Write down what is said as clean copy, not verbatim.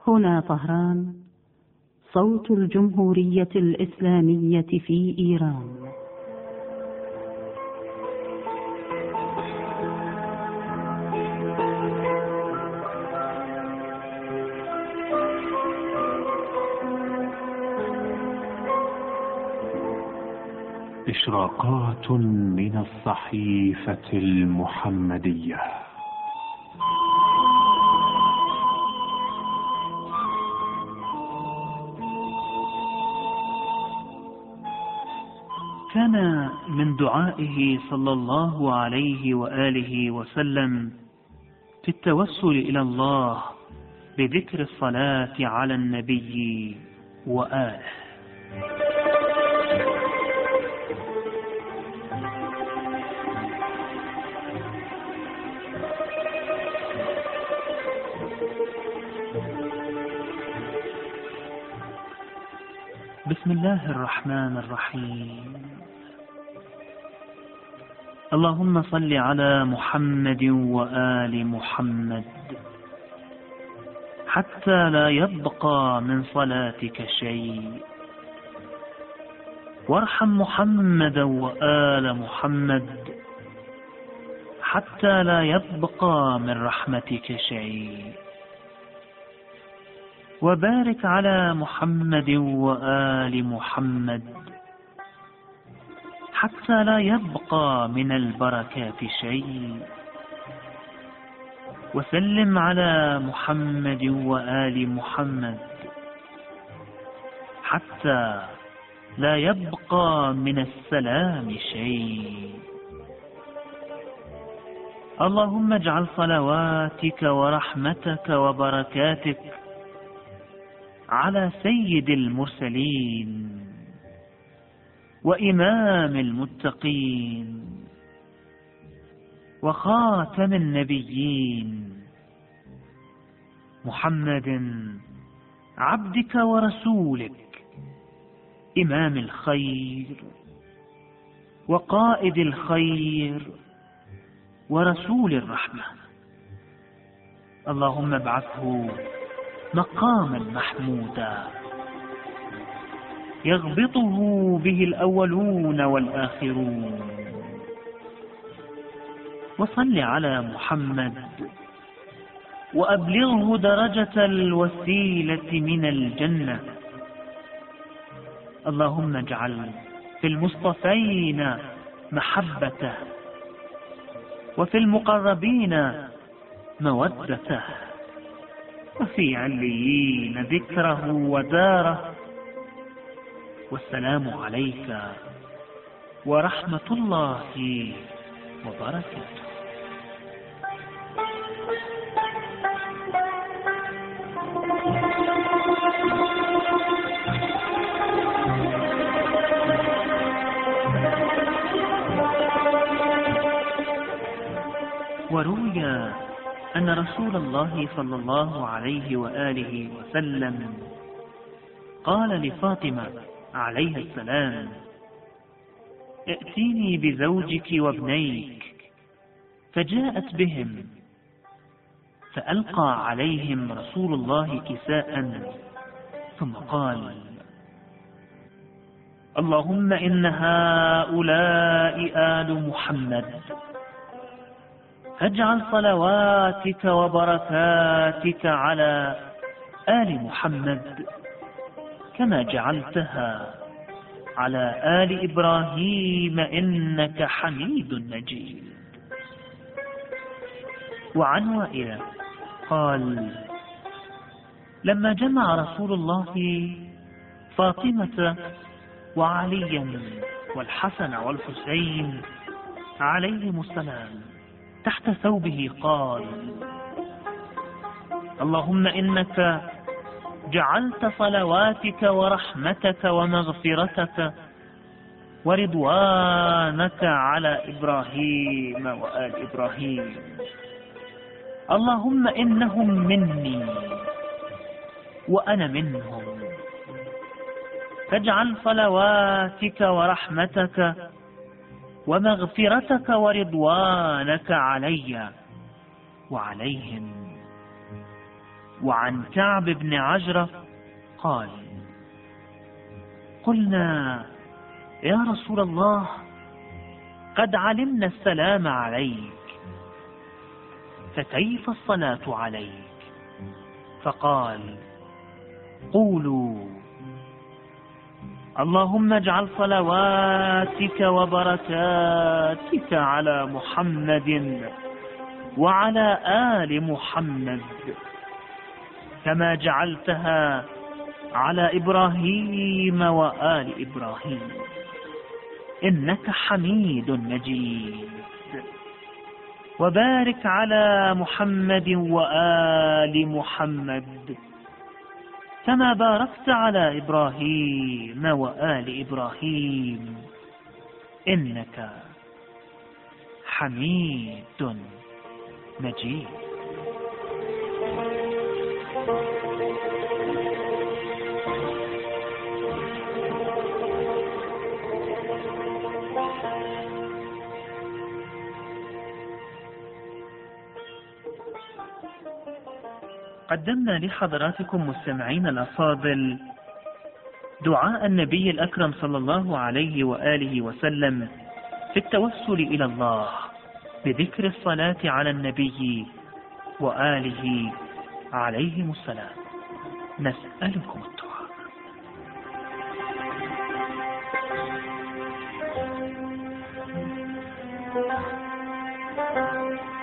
هنا طهران، صوت الجمهورية الإسلامية في إيران. إشراقات من الصحيفة المحمدية. كان من دعائه صلى الله عليه وآله وسلم في التوسل إلى الله بذكر الصلاة على النبي وآله. بسم الله الرحمن الرحيم. اللهم صل على محمد وآل محمد حتى لا يبقى من صلاتك شيء، وارحم محمدا وآل محمد حتى لا يبقى من رحمتك شيء، وبارك على محمد وآل محمد حتى لا يبقى من البركات شيء، وسلم على محمد وآل محمد حتى لا يبقى من السلام شيء. اللهم اجعل صلواتك ورحمتك وبركاتك على سيد المرسلين وإمام المتقين وخاتم النبيين محمد عبدك ورسولك، إمام الخير وقائد الخير ورسول الرحمة. اللهم ابعثه مقاما محمودا يغبطه به الأولون والآخرون. وصل على محمد وأبلغه درجة الوسيلة من الجنة. اللهم اجعل في المصطفين محبته، وفي المقربين مودته، وفي عليين ذكره وداره. والسلام عليك ورحمة الله وبركاته. وروي أن رسول الله صلى الله عليه وآله وسلم قال لفاطمة عليه السلام: ائتيني بزوجك وابنيك. فجاءت بهم، فألقى عليهم رسول الله كساء ثم قال: اللهم إن هؤلاء آل محمد، فاجعل صلواتك وبركاتك على آل محمد كما جعلتها على آل إبراهيم إنك حميد مجيد. وعن وائل قال: لما جمع رسول الله فاطمة وعليا والحسن والحسين عليهم السلام تحت ثوبه قال: اللهم إنك جعلت صلواتك ورحمتك ومغفرتك ورضوانك على إبراهيم وآل إبراهيم. اللهم إنهم مني وأنا منهم، فاجعل صلواتك ورحمتك ومغفرتك ورضوانك علي وعليهم. وعن كعب بن عجرة قال: قلنا يا رسول الله قد علمنا السلام عليك، فكيف الصلاة عليك؟ فقال: قولوا اللهم اجعل صلواتك وبركاتك على محمد وعلى آل محمد كما جعلتها على إبراهيم وآل إبراهيم إنك حميد مجيد، وبارك على محمد وآل محمد كما باركت على إبراهيم وآل إبراهيم إنك حميد مجيد. قدمنا لحضراتكم مستمعين الأفاضل دعاء النبي الأكرم صلى الله عليه وآله وسلم في التوسل إلى الله بذكر الصلاة على النبي وآله عليهم السلام. نسألكم الدعاء.